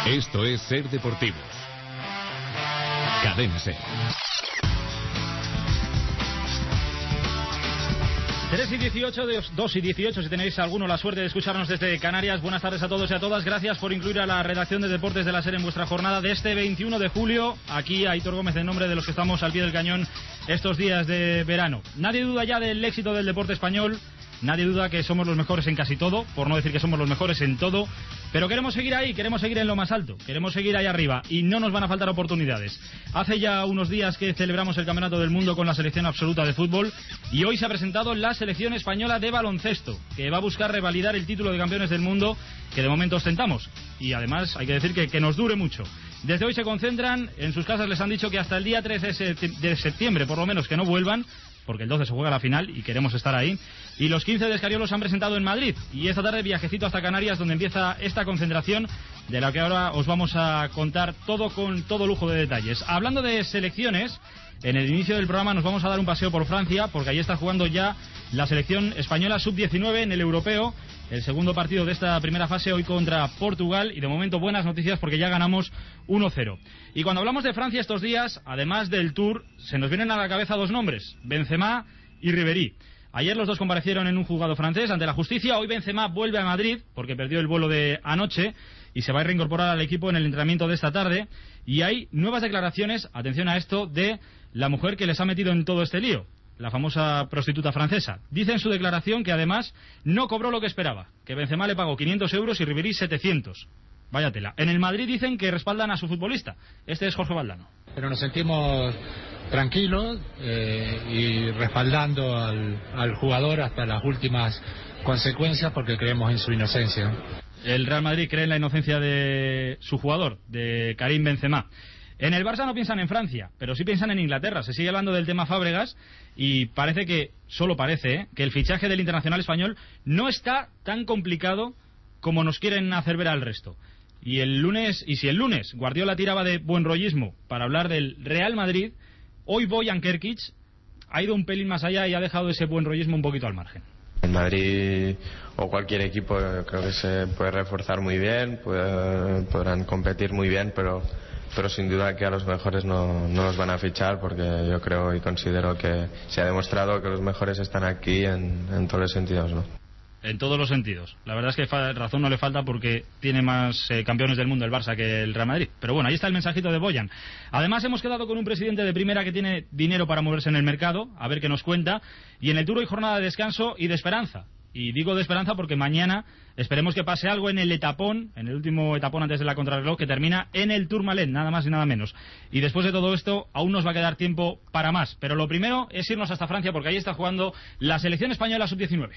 Esto es Ser Deportivos. Cadena Ser. 3 y 18, 2 y 18, si tenéis alguno la suerte de escucharnos desde Canarias. Buenas tardes a todos y a todas. Gracias por incluir a la redacción de Deportes de la SER en vuestra jornada de este 21 de julio. Aquí Aitor Gómez en nombre de los que estamos al pie del cañón estos días de verano. Nadie duda ya del éxito del deporte español. Nadie duda que somos los mejores en casi todo, por no decir que somos los mejores en todo, pero queremos seguir ahí, queremos seguir en lo más alto, queremos seguir ahí arriba y no nos van a faltar oportunidades. Hace ya unos días que celebramos el Campeonato del Mundo con la selección absoluta de fútbol y hoy se ha presentado la selección española de baloncesto, que va a buscar revalidar el título de campeones del mundo que de momento ostentamos y además hay que decir que nos dure mucho. Desde hoy se concentran, en sus casas les han dicho que hasta el día 3 de septiembre por lo menos que no vuelvan, porque el 12 se juega la final y queremos estar ahí. Y los 15 de Escariolo se han presentado en Madrid. Y esta tarde viajecito hasta Canarias, donde empieza esta concentración, de la que ahora os vamos a contar todo con todo lujo de detalles. Hablando de selecciones, en el inicio del programa nos vamos a dar un paseo por Francia, porque allí está jugando ya la selección española sub-19 en el europeo. El segundo partido de esta primera fase hoy contra Portugal y de momento buenas noticias porque ya ganamos 1-0. Y cuando hablamos de Francia estos días, además del Tour, se nos vienen a la cabeza dos nombres, Benzema y Ribéry. Ayer los dos comparecieron en un juzgado francés ante la justicia. Hoy Benzema vuelve a Madrid porque perdió el vuelo de anoche y se va a reincorporar al equipo en el entrenamiento de esta tarde. Y hay nuevas declaraciones, atención a esto, de la mujer que les ha metido en todo este lío, la famosa prostituta francesa. Dice en su declaración que además no cobró lo que esperaba, que Benzema le pagó 500 euros y Ribéry 700. Vaya tela. En el Madrid dicen que respaldan a su futbolista. Este es Jorge Valdano. Pero nos sentimos tranquilos y respaldando al jugador hasta las últimas consecuencias porque creemos en su inocencia. El Real Madrid cree en la inocencia de su jugador, de Karim Benzema. En el Barça no piensan en Francia, pero sí piensan en Inglaterra. Se sigue hablando del tema Fábregas y parece que, solo parece, que el fichaje del internacional español no está tan complicado como nos quieren hacer ver al resto. Y si el lunes Guardiola tiraba de buen rollismo para hablar del Real Madrid, hoy Bojan Kerkic ha ido un pelín más allá y ha dejado ese buen rollismo un poquito al margen. En Madrid o cualquier equipo creo que se puede reforzar muy bien, podrán competir muy bien, pero sin duda que a los mejores no los van a fichar porque yo creo y considero que se ha demostrado que los mejores están aquí en todos los sentidos, ¿no? En todos los sentidos. La verdad es que razón no le falta porque tiene más campeones del mundo el Barça que el Real Madrid. Pero bueno, ahí está el mensajito de Bojan. Además hemos quedado con un presidente de primera que tiene dinero para moverse en el mercado, a ver qué nos cuenta. Y en el Tour hay jornada de descanso y de esperanza. Y digo de esperanza porque mañana esperemos que pase algo en el etapón, en el último etapón antes de la contrarreloj, que termina en el Tourmalet, nada más y nada menos. Y después de todo esto aún nos va a quedar tiempo para más. Pero lo primero es irnos hasta Francia porque ahí está jugando la selección española sub-19.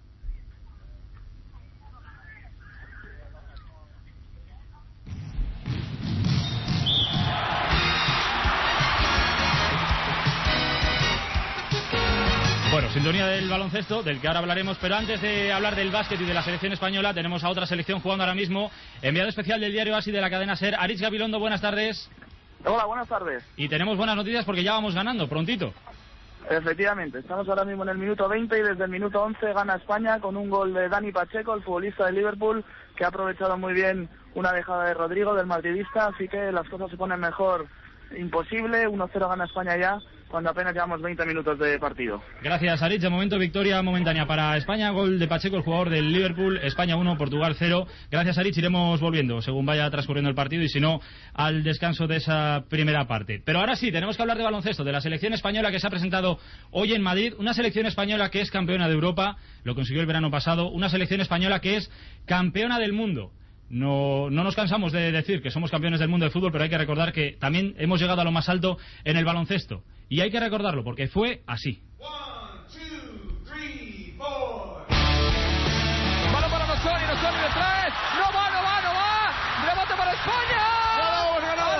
Bueno, sintonía del baloncesto, del que ahora hablaremos, pero antes de hablar del básquet y de la selección española, tenemos a otra selección jugando ahora mismo. Enviado especial del diario ASI de la cadena SER, Aritz Gabilondo, buenas tardes. Hola, buenas tardes. Y tenemos buenas noticias porque ya vamos ganando, prontito. Efectivamente, estamos ahora mismo en el minuto 20 y desde el minuto 11 gana España con un gol de Dani Pacheco, el futbolista de Liverpool, que ha aprovechado muy bien una dejada de Rodrigo, del madridista, así que las cosas se ponen mejor imposible. 1-0 gana España ya, cuando apenas llevamos 20 minutos de partido. Gracias, Aritz. De momento, victoria momentánea para España. Gol de Pacheco, el jugador del Liverpool. España 1, Portugal 0. Gracias, Aritz. Iremos volviendo según vaya transcurriendo el partido y si no, al descanso de esa primera parte. Pero ahora sí, tenemos que hablar de baloncesto, de la selección española que se ha presentado hoy en Madrid. Una selección española que es campeona de Europa, lo consiguió el verano pasado. Una selección española que es campeona del mundo. No nos cansamos de decir que somos campeones del mundo de fútbol, pero hay que recordar que también hemos llegado a lo más alto en el baloncesto. Y hay que recordarlo porque fue así. 1, 2, 3, 4. Balón para Nossoni de 3. No va. Rebote para España. A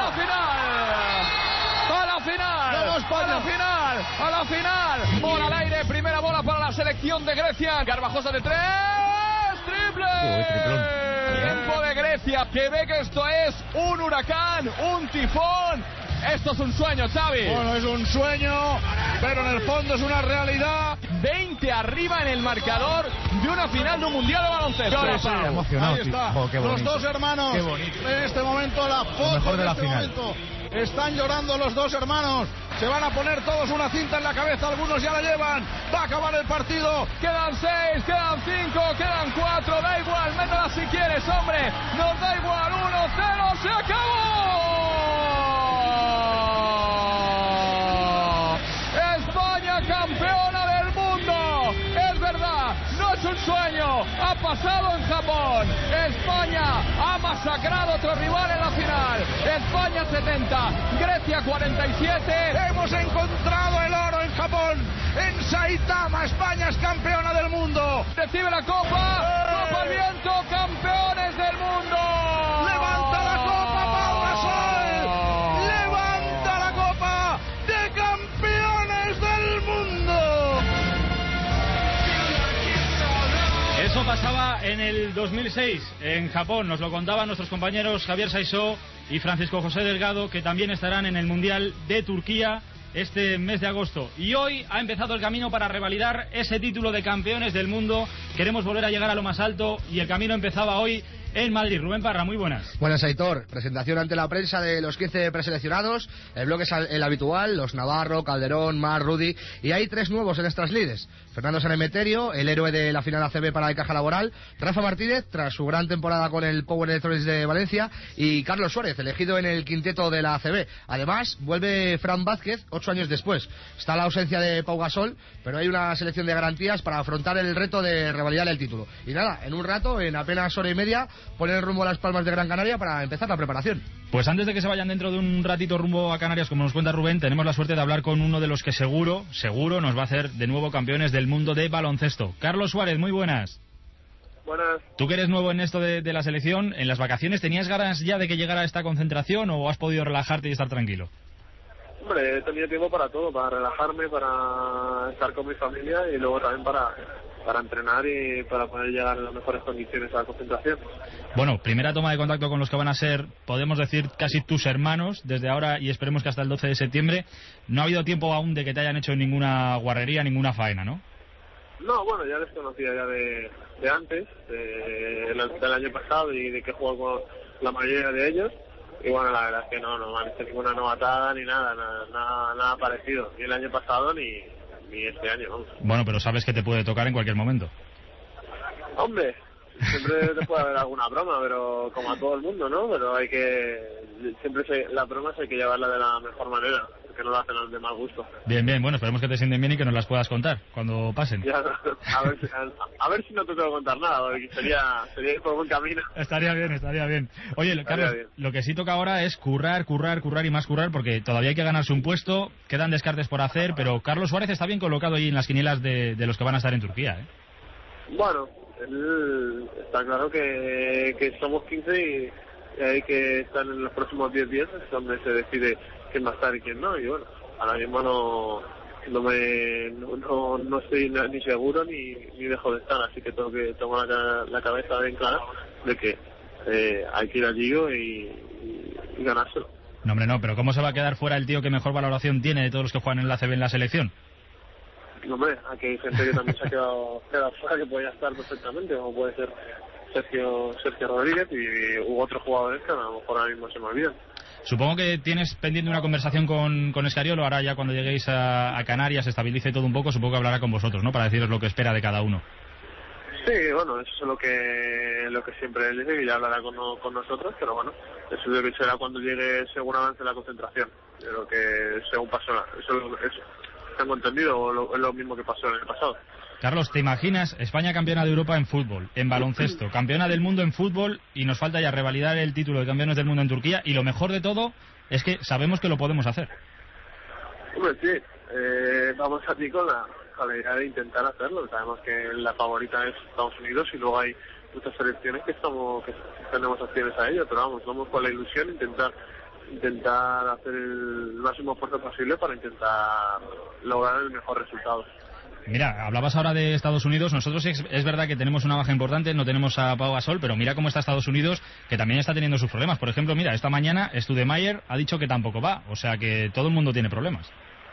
la final. Bola al aire, primera bola para la selección de Grecia. Garbajosa de 3. Triple. Tiempo de Grecia, que ve que esto es un huracán, un tifón. Esto es un sueño, Xavi. Bueno, es un sueño, pero en el fondo es una realidad. 20 arriba en el marcador de una final de un mundial de baloncesto. Sí, emocionado. Ahí está, los dos hermanos. Qué bonito. En este momento la foto mejor de la este final. momento. Están llorando los dos hermanos. Se van a poner todos una cinta en la cabeza. Algunos ya la llevan. Va a acabar el partido. Quedan 6, quedan 5, quedan 4. Da igual, métela si quieres, hombre. Nos da igual. 1-0. ¡Se acabó! España campeona del mundo. Es verdad, no es un sueño. Ha pasado en Japón. España ha masacrado a otro rival en la final. España 70, Grecia 47. Hemos encontrado el oro en Japón. En Saitama, España es campeona del mundo. Recibe la copa. Copa al viento, campeones del mundo. Levanta la copa, Pau Gasol. Levanta la copa de campeones del mundo. Eso pasaba en el 2006 en Japón. Nos lo contaban nuestros compañeros Javier Saisó y Francisco José Delgado, que también estarán en el Mundial de Turquía este mes de agosto. Y hoy ha empezado el camino para revalidar ese título de campeones del mundo. Queremos volver a llegar a lo más alto y el camino empezaba hoy en Madrid. Rubén Parra, muy buenas. Buenas, Aitor. Presentación ante la prensa de los 15 preseleccionados. El bloque es el habitual, los Navarro, Calderón, Mar, Rudy. Y hay 3 nuevos en estas líderes. Fernando Sanemeterio, el héroe de la final ACB para el Caja Laboral. Rafa Martínez, tras su gran temporada con el Power Electronics de Valencia. Y Carlos Suárez, elegido en el quinteto de la ACB. Además, vuelve Fran Vázquez 8 años después. Está la ausencia de Pau Gasol, pero hay una selección de garantías para afrontar el reto de revalidar el título. Y nada, en un rato, en apenas hora y media, poner rumbo a Las Palmas de Gran Canaria para empezar la preparación. Pues antes de que se vayan dentro de un ratito rumbo a Canarias, como nos cuenta Rubén, tenemos la suerte de hablar con uno de los que seguro nos va a hacer de nuevo campeones del mundo de baloncesto. Carlos Suárez, muy buenas. Buenas. Tú que eres nuevo en esto de la selección, ¿en las vacaciones tenías ganas ya de que llegara esta concentración o has podido relajarte y estar tranquilo? Hombre, he tenido tiempo para todo, para relajarme, para estar con mi familia y luego también para entrenar y para poder llegar en las mejores condiciones a la concentración. Bueno, primera toma de contacto con los que van a ser, podemos decir, casi tus hermanos desde ahora y esperemos que hasta el 12 de septiembre. No ha habido tiempo aún de que te hayan hecho ninguna guarrería, ninguna faena, ¿no? No, bueno, ya les conocía ya de antes, del año pasado y de que juego con la mayoría de ellos. Y bueno, la verdad es que no me han hecho ninguna novatada ni nada parecido. Ni el año pasado ni este año, vamos. Bueno, pero sabes que te puede tocar en cualquier momento. Hombre, siempre te puede haber alguna broma, pero como a todo el mundo, ¿no? Pero las bromas hay que llevarlas de la mejor manera, porque no lo hacen los de mal gusto. Bien, bueno, esperemos que te sienten bien y que nos las puedas contar cuando pasen. Ya, a ver si no te tengo que contar nada, porque sería ir por buen camino. Estaría bien. Oye, Carlos, lo que sí toca ahora es currar y más currar, porque todavía hay que ganarse un puesto, quedan descartes por hacer, pero Carlos Suárez está bien colocado ahí en las quinielas de los que van a estar en Turquía, ¿eh? Bueno, está claro que somos 15 y hay que estar en los próximos 10 días, es donde se decide quién va a estar y quién no. Y bueno, ahora mismo no estoy ni seguro ni dejo de estar, así que tengo que tomar la cabeza bien clara de que hay que ir allí y ganárselo. No, hombre, no, pero ¿cómo se va a quedar fuera el tío que mejor valoración tiene de todos los que juegan en la ACB en la selección? No, hombre, aquí hay gente que también se ha quedado fuera, que podía estar perfectamente, como puede ser Sergio Rodríguez y hubo otros jugadores que a lo mejor ahora mismo se me olvidan. Supongo que tienes pendiente una conversación con Escariolo, ahora ya cuando lleguéis a Canarias, se estabilice todo un poco, supongo que hablará con vosotros, ¿no? Para deciros lo que espera de cada uno. Sí, bueno, eso es lo que siempre él dice, que ya hablará con nosotros, pero bueno, eso es lo que será cuando llegue según avance la concentración. Yo creo que según pasó, eso tengo entendido, es lo mismo que pasó en el pasado. Carlos, ¿te imaginas España campeona de Europa en fútbol, en baloncesto, campeona del mundo en fútbol y nos falta ya revalidar el título de campeones del mundo en Turquía? Y lo mejor de todo es que sabemos que lo podemos hacer. Hombre, sí, vamos aquí con la idea de intentar hacerlo. Sabemos que la favorita es Estados Unidos y luego hay muchas selecciones que tenemos opciones a ello, pero vamos con la ilusión de intentar hacer el máximo esfuerzo posible para intentar lograr el mejor resultado. Mira, hablabas ahora de Estados Unidos. Nosotros es verdad que tenemos una baja importante, no tenemos a Pau Gasol, pero mira cómo está Estados Unidos, que también está teniendo sus problemas. Por ejemplo, mira, esta mañana Studemeyer ha dicho que tampoco va, o sea que todo el mundo tiene problemas.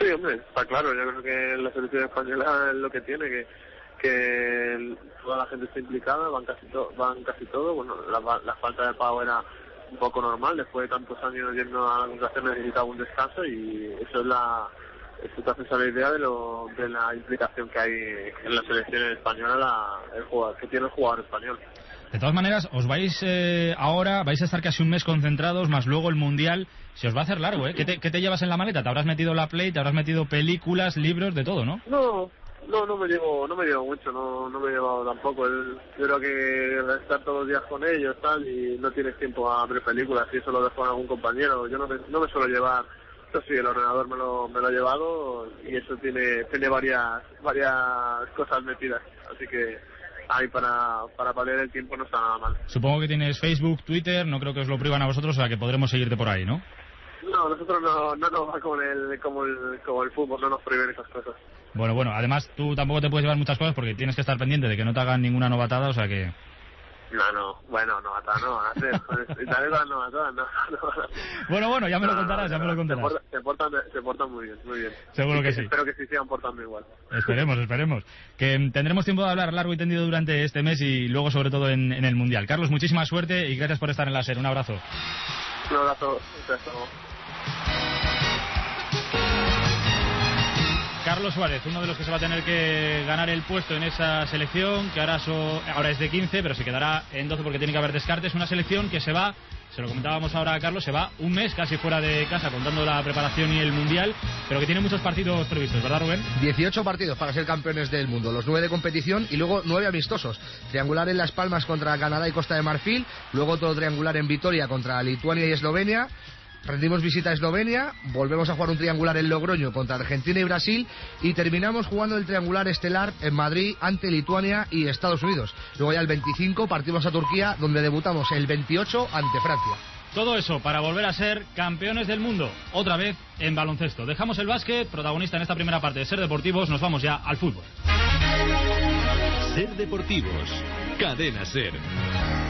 Sí, hombre, está claro. Yo creo que la selección española es lo que tiene, que toda la gente está implicada, van casi todo. Bueno, la falta de Pau era un poco normal, después de tantos años yendo a la concentración necesitaba un descanso, y eso te hace esa la idea de la implicación que hay en la selección española, que tiene el jugador español. De todas maneras, os vais ahora, vais a estar casi un mes concentrados, más luego el Mundial. Se os va a hacer largo, ¿eh? ¿Qué te llevas en la maleta? ¿Te habrás metido la Play, te habrás metido películas, libros, de todo, no? No me llevo mucho, no me he llevado tampoco. Yo creo que estar todos los días con ellos tal, y no tienes tiempo a ver películas, y eso lo dejo a algún compañero. Yo no me suelo llevar. Eso sí, el ordenador me lo he llevado, y eso tiene varias cosas metidas, así que ahí para paliar el tiempo no está nada mal. Supongo que tienes Facebook, Twitter, no creo que os lo prohíban a vosotros, o sea que podremos seguirte por ahí, ¿no? No, nosotros no nos va como el fútbol, no nos prohíben esas cosas. Bueno, además tú tampoco te puedes llevar muchas cosas porque tienes que estar pendiente de que no te hagan ninguna novatada, o sea que... novatada no van a hacer. No. Bueno, ya me lo contarás. Se portan muy bien. Seguro que sí. Espero que sí sigan portando igual. Esperemos. Que tendremos tiempo de hablar largo y tendido durante este mes y luego sobre todo en el Mundial. Carlos, muchísima suerte y gracias por estar en la SER. Un abrazo. Un abrazo. Hasta luego. Carlos Suárez, uno de los que se va a tener que ganar el puesto en esa selección, que ahora es de 15, pero se quedará en 12 porque tiene que haber descartes. Una selección que se va, se lo comentábamos ahora a Carlos, se va un mes casi fuera de casa, contando la preparación y el Mundial, pero que tiene muchos partidos previstos, ¿verdad, Rubén? 18 partidos para ser campeones del mundo, los 9 de competición y luego 9 amistosos. Triangular en Las Palmas contra Canadá y Costa de Marfil, luego otro triangular en Vitoria contra Lituania y Eslovenia. Rendimos visita a Eslovenia, volvemos a jugar un triangular en Logroño contra Argentina y Brasil y terminamos jugando el triangular estelar en Madrid ante Lituania y Estados Unidos. Luego ya el 25 partimos a Turquía, donde debutamos el 28 ante Francia. Todo eso para volver a ser campeones del mundo, otra vez en baloncesto. Dejamos el básquet, protagonista en esta primera parte de Ser Deportivos, nos vamos ya al fútbol. Ser Deportivos, Cadena Ser.